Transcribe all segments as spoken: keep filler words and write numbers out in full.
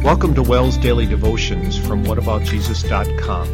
Welcome to Wells Daily Devotions from what about jesus dot com.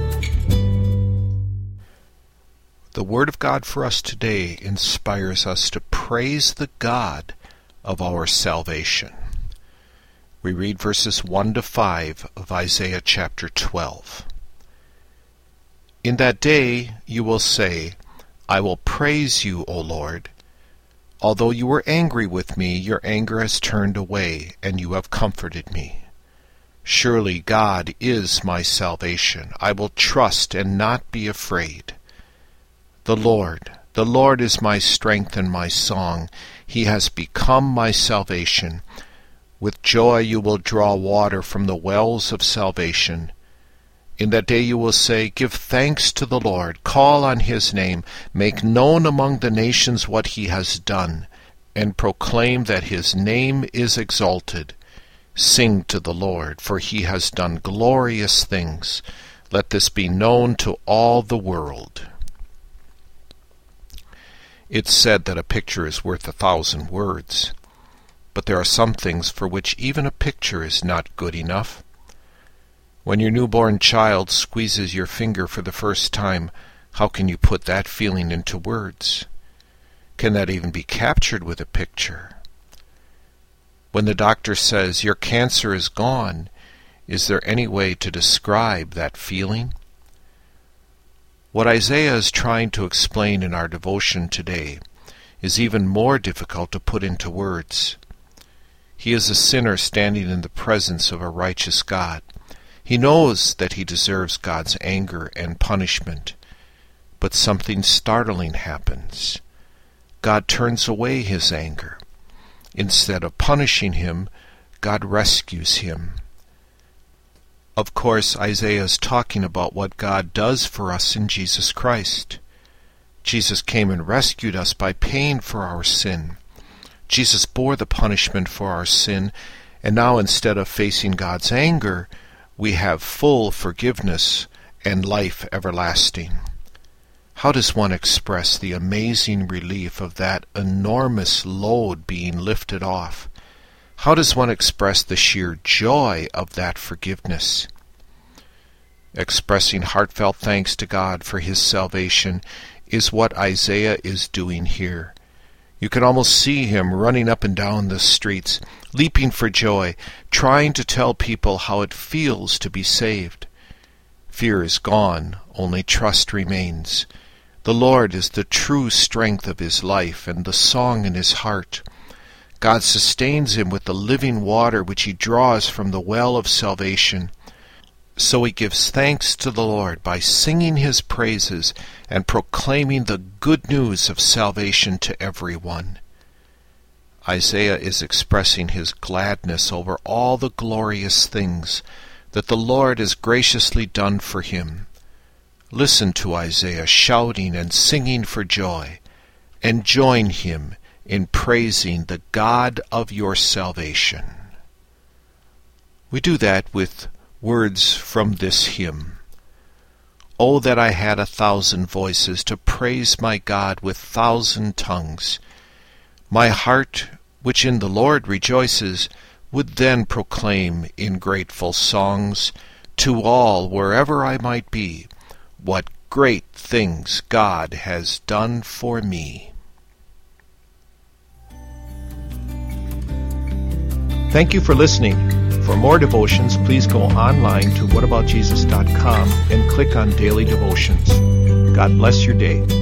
The Word of God for us today inspires us to praise the God of our salvation. We read verses one to five of Isaiah chapter twelve. In that day you will say, I will praise you, O Lord. Although you were angry with me, your anger has turned away, and you have comforted me. Surely God is my salvation. I will trust and not be afraid. The Lord, the Lord is my strength and my song. He has become my salvation. With joy you will draw water from the wells of salvation. In that day you will say, Give thanks to the Lord, call on his name, make known among the nations what he has done, and proclaim that his name is exalted. Sing to the Lord, for he has done glorious things. Let this be known to all the world. It's said that a picture is worth a thousand words, but there are some things for which even a picture is not good enough. When your newborn child squeezes your finger for the first time, how can you put that feeling into words? Can that even be captured with a picture? When the doctor says, your cancer is gone, is there any way to describe that feeling? What Isaiah is trying to explain in our devotion today is even more difficult to put into words. He is a sinner standing in the presence of a righteous God. He knows that he deserves God's anger and punishment, but something startling happens. God turns away his anger. Instead of punishing him, God rescues him. Of course, Isaiah is talking about what God does for us in Jesus Christ. Jesus came and rescued us by paying for our sin. Jesus bore the punishment for our sin, and now instead of facing God's anger, we have full forgiveness and life everlasting. How does one express the amazing relief of that enormous load being lifted off? How does one express the sheer joy of that forgiveness? Expressing heartfelt thanks to God for his salvation is what Isaiah is doing here. You can almost see him running up and down the streets, leaping for joy, trying to tell people how it feels to be saved. Fear is gone, only trust remains. The Lord is the true strength of his life and the song in his heart. God sustains him with the living water which he draws from the well of salvation. So he gives thanks to the Lord by singing his praises and proclaiming the good news of salvation to everyone. Isaiah is expressing his gladness over all the glorious things that the Lord has graciously done for him. Listen to Isaiah shouting and singing for joy, and join him in praising the God of your salvation. We do that with words from this hymn. Oh, that I had a thousand voices to praise my God with thousand tongues. My heart, which in the Lord rejoices, would then proclaim in grateful songs to all, wherever I might be, what great things God has done for me. Thank you for listening. For more devotions, please go online to what about jesus dot com and click on Daily Devotions. God bless your day.